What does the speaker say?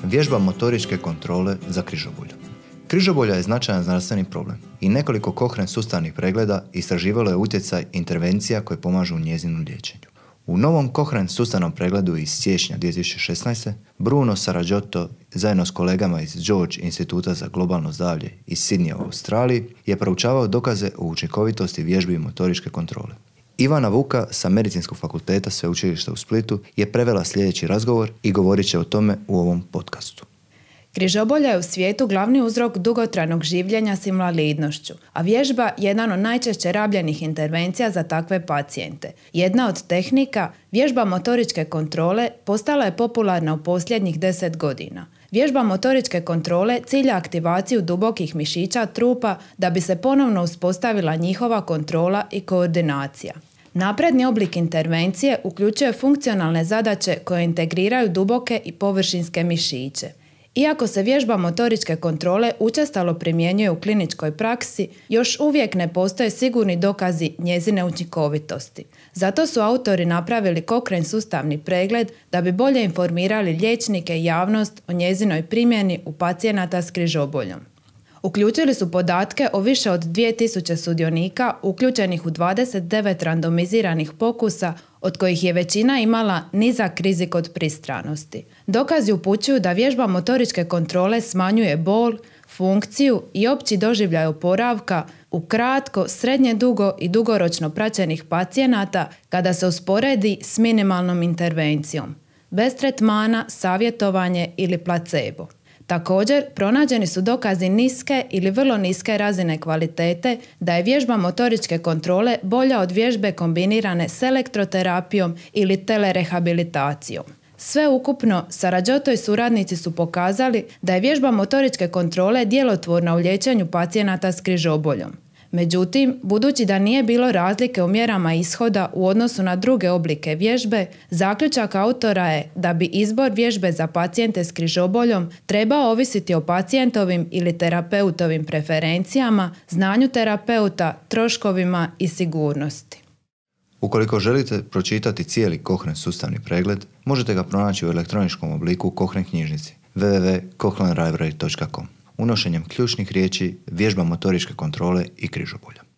Vježba motoričke kontrole za križobolju. Križobolja je značajan zdravstveni problem i nekoliko Cochrane sustavnih pregleda istraživalo je utjecaj intervencija koje pomažu u njezinu liječenju. U novom Cochrane sustavnom pregledu iz siječnja 2016. Bruno Saraggiotto zajedno s kolegama iz George instituta za globalno zdravlje iz Sidneya u Australiji je proučavao dokaze o učinkovitosti vježbi motoričke kontrole. Ivana Vuka sa Medicinskog fakulteta Sveučilišta u Splitu je prevela sljedeći razgovor i govorit će o tome u ovom podcastu. Križobolja je u svijetu glavni uzrok dugotrajnog življenja s invalidnošću, a vježba jedan od najčešće rabljenih intervencija za takve pacijente. Jedna od tehnika, vježba motoričke kontrole, postala je popularna u posljednjih 10 godina. Vježba motoričke kontrole cilja aktivaciju dubokih mišića trupa da bi se ponovno uspostavila njihova kontrola i koordinacija. Napredni oblik intervencije uključuje funkcionalne zadaće koje integriraju duboke i površinske mišiće. Iako se vježba motoričke kontrole učestalo primjenjuje u kliničkoj praksi, još uvijek ne postoje sigurni dokazi njezine učinkovitosti. Zato su autori napravili Cochrane sustavni pregled da bi bolje informirali liječnike i javnost o njezinoj primjeni u pacijenata s križoboljom. Uključili su podatke o više od 2000 sudionika uključenih u 29 randomiziranih pokusa, od kojih je većina imala nizak rizik od pristranosti. Dokazi upućuju da vježba motoričke kontrole smanjuje bol, funkciju i opći doživljaj oporavka u kratko, srednje dugo i dugoročno praćenih pacijenata kada se usporedi s minimalnom intervencijom, bez tretmana, savjetovanje ili placebo. Također, pronađeni su dokazi niske ili vrlo niske razine kvalitete da je vježba motoričke kontrole bolja od vježbe kombinirane s elektroterapijom ili telerehabilitacijom. Sve ukupno, Saraggiotto i suradnici su pokazali da je vježba motoričke kontrole djelotvorna u liječenju pacijenata s križoboljom. Međutim, budući da nije bilo razlike u mjerama ishoda u odnosu na druge oblike vježbe, zaključak autora je da bi izbor vježbe za pacijente s križoboljom trebao ovisiti o pacijentovim ili terapeutovim preferencijama, znanju terapeuta, troškovima i sigurnosti. Ukoliko želite pročitati cijeli Cochrane sustavni pregled, možete ga pronaći u elektroničkom obliku u Cochrane knjižnici www.cochranelibrary.com unošenjem ključnih riječi vježba motoričke kontrole i križobolja.